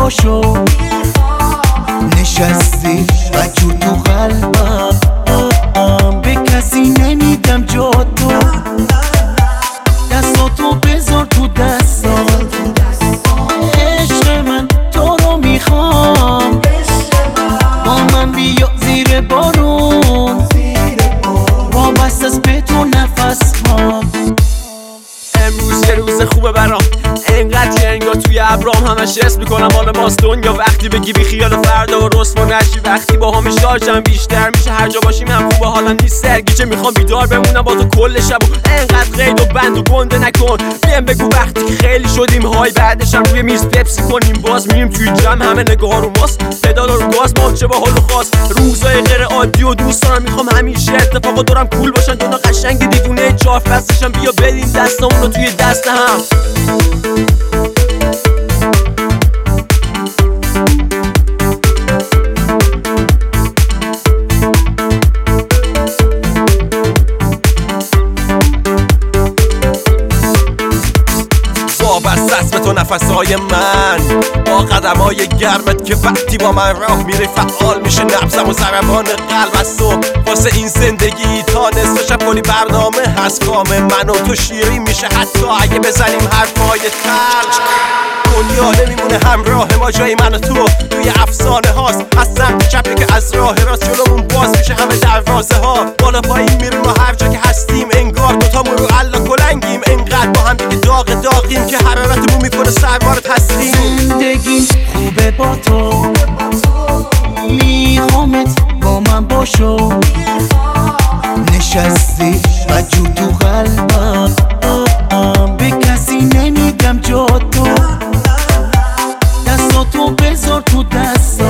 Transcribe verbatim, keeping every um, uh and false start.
باشو، نشستی وجود تو قلبم، به کسی نمیدم جا تو، دستاتو بذار تو دستم، عشق من تو رو میخوام، با من بیا زیر بارون، وابسته است به تو نفس ها. امروز یه روز خوبه برام، انقدر انگار توی ابرام همش حس میکنم مال ماست دنیا. وقتی بگی بی خیال فردا و رسوا نشی، وقتی با هم شارژم بیشتر میشه، هر جا باشیم هم خوبه حالا نیست سرگیجه، میخوام بیدار بمونم با تو کل شب و انقدر قید و بند و گنده نکن. بهم بگو وقتی که خیلی شدیم های، بعدش هم روی میز پپسی کنیم، باز میریم توی جمع همه نگاه رو ماست، پدال رو گاز ماچه با حال و خاص. روزای غیر عادی و دوست دارم، میخوام همیشه اتفاقا دورم کول باشن، دنیا قشنگ دیوونه چهار فصلشم، بیا بدین دستامون رو توی دست هم. وابسته است به تو نفسهای من، با قدمهای گرمت که وقتی با من راه میری فعال میشه نبضم و ضربان قلب از تو. واسه این زندگی تا نصف شب کلی برنامه هست، کام من و تو شیرین میشه حتی اگه بزنیم حرفای تلخ. دنیا نمیمونه همراه ما، جای من و تو توی افسانه هاست، از سمت چپی که از راه راست جلومون باز میشه همه دروازه ها، بالا پایین میریم و هر جا که هستیم انگار دوتامون رو الا کلنگیم، انقدر با هم دیگه داغ داغیم که حرارتمون میکنه سربار تسلیم. زندگی خوبه با تو، میخوامت با من باشو، نشستی وجود تو قلبم، به کسی نمیدم جا تو، دستاتو بذار تو دست